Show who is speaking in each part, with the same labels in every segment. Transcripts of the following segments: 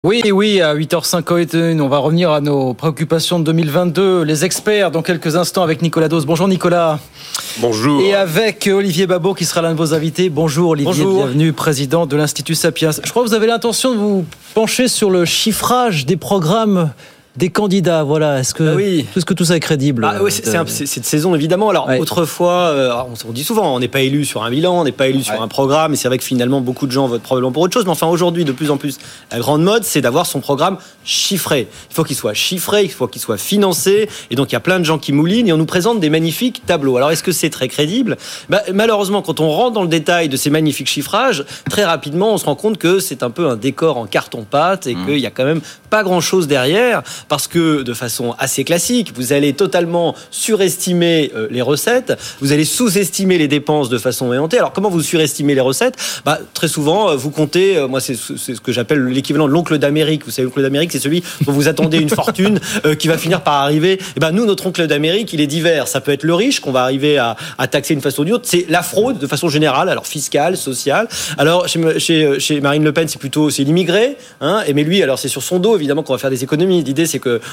Speaker 1: Oui, à 8h05, on va revenir à nos préoccupations de 2022. Les experts dans quelques instants avec Nicolas Dos. Bonjour Nicolas.
Speaker 2: Bonjour.
Speaker 1: Et avec Olivier Babot qui sera l'un de vos invités. Bonjour Olivier, bienvenue, président de l'Institut Sapiens. Je crois que vous avez l'intention de vous pencher sur le chiffrage des programmes des candidats, voilà. Est-ce que tout ça est crédible?
Speaker 3: Oui, c'est cette saison évidemment. Alors autrefois, on dit souvent, on n'est pas élu sur un bilan, on n'est pas élu sur un programme, et c'est vrai que finalement beaucoup de gens votent probablement pour autre chose. Mais enfin aujourd'hui, de plus en plus, la grande mode, c'est d'avoir son programme chiffré. Il faut qu'il soit chiffré, il faut qu'il soit financé, et donc il y a plein de gens qui moulinent et on nous présente des magnifiques tableaux. Alors est-ce que c'est très crédible? Malheureusement, quand on rentre dans le détail de ces magnifiques chiffrages, très rapidement, on se rend compte que c'est un peu un décor en carton-pâte et qu'il y a quand même pas grand-chose derrière. Parce que, de façon assez classique, vous allez totalement surestimer les recettes, vous allez sous-estimer les dépenses de façon éhontée. Alors, comment vous surestimez les recettes? Très souvent, vous comptez, moi, c'est ce que j'appelle l'équivalent de l'oncle d'Amérique. Vous savez, l'oncle d'Amérique, c'est celui dont vous attendez une fortune qui va finir par arriver. Nous, notre oncle d'Amérique, il est divers. Ça peut être le riche qu'on va arriver à taxer d'une façon ou d'une autre. C'est la fraude, de façon générale, alors fiscale, sociale. Alors, chez Marine Le Pen, c'est l'immigré. Mais lui, alors, c'est sur son dos, évidemment, qu'on va faire des économies. L'idée, c'est que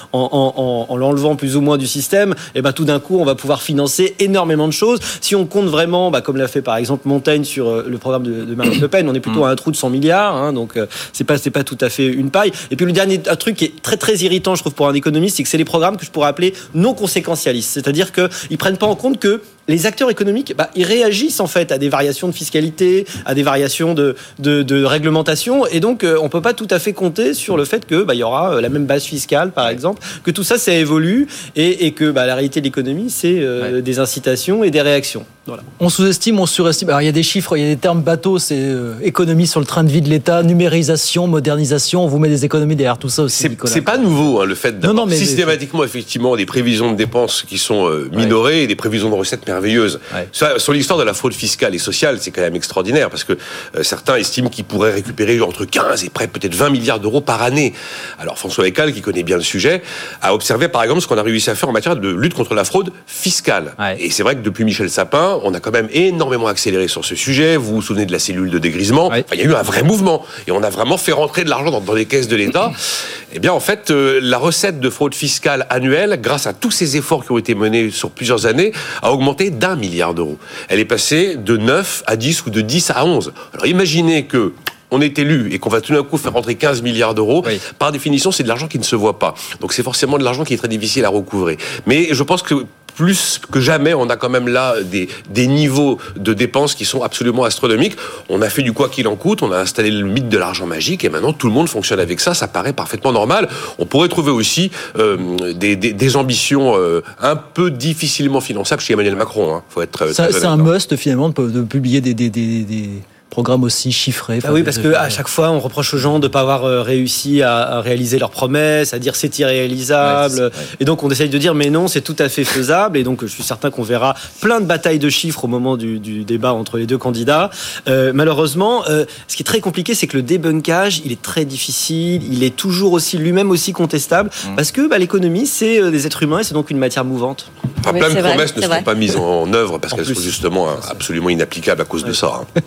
Speaker 3: en l'enlevant plus ou moins du système, tout d'un coup on va pouvoir financer énormément de choses. Si on compte vraiment, comme l'a fait par exemple Montaigne sur le programme de Marine Le Pen, on est plutôt à un trou de 100 milliards, donc c'est pas tout à fait une paille. Et puis le dernier truc qui est très très irritant, je trouve, pour un économiste, c'est que c'est les programmes que je pourrais appeler non conséquentialistes, c'est-à-dire qu'ils prennent pas en compte que les acteurs économiques, ils réagissent en fait à des variations de fiscalité, à des variations de réglementation, et donc on peut pas tout à fait compter sur le fait que il y aura la même base fiscale, par exemple, que tout ça évolue, et que la réalité de l'économie, c'est des incitations et des réactions. Voilà.
Speaker 1: On sous-estime, on surestime. Alors il y a des chiffres, il y a des termes bateaux, c'est économie sur le train de vie de l'État, numérisation, modernisation. On vous met des économies derrière tout ça aussi, Nicolas.
Speaker 2: C'est pas nouveau, le fait d'avoir systématiquement effectivement des prévisions de dépenses qui sont minorées et des prévisions de recettes merveilleuses. Sur l'histoire de la fraude fiscale et sociale, c'est quand même extraordinaire parce que certains estiment qu'ils pourraient récupérer entre 15 et près peut-être 20 milliards d'euros par année. Alors François Ekal, qui connaît bien le sujet, a observé par exemple ce qu'on a réussi à faire en matière de lutte contre la fraude fiscale. Et c'est vrai que depuis Michel Sapin, on a quand même énormément accéléré sur ce sujet. Vous vous souvenez de la cellule de dégrisement? Il y a eu un vrai mouvement et on a vraiment fait rentrer de l'argent dans les caisses de l'État. Eh bien, en fait, la recette de fraude fiscale annuelle, grâce à tous ces efforts qui ont été menés sur plusieurs années, a augmenté d'1 milliard d'euros. Elle est passée de 9 à 10 ou de 10 à 11. Alors imaginez que on est élu et qu'on va tout d'un coup faire rentrer 15 milliards d'euros, par définition, c'est de l'argent qui ne se voit pas. Donc c'est forcément de l'argent qui est très difficile à recouvrer. Mais je pense que plus que jamais, on a quand même là des niveaux de dépenses qui sont absolument astronomiques. On a fait du quoi qu'il en coûte, on a installé le mythe de l'argent magique et maintenant tout le monde fonctionne avec ça, ça paraît parfaitement normal. On pourrait trouver aussi des ambitions un peu difficilement finançables chez Emmanuel Macron. Faut être
Speaker 1: c'est un must finalement de publier des programme aussi chiffré.
Speaker 3: Oui, parce que à chaque fois, on reproche aux gens de ne pas avoir réussi à réaliser leurs promesses, à dire c'est irréalisable. Et donc, on essaye de dire mais non, c'est tout à fait faisable. Et donc, je suis certain qu'on verra plein de batailles de chiffres au moment du débat entre les deux candidats. Malheureusement, ce qui est très compliqué, c'est que le débunkage, il est très difficile. Il est toujours lui-même aussi contestable. Parce que l'économie, c'est des êtres humains et c'est donc une matière mouvante.
Speaker 2: Plein de promesses ne seront pas mises en œuvre parce qu'elles sont justement absolument inapplicables à cause de ça.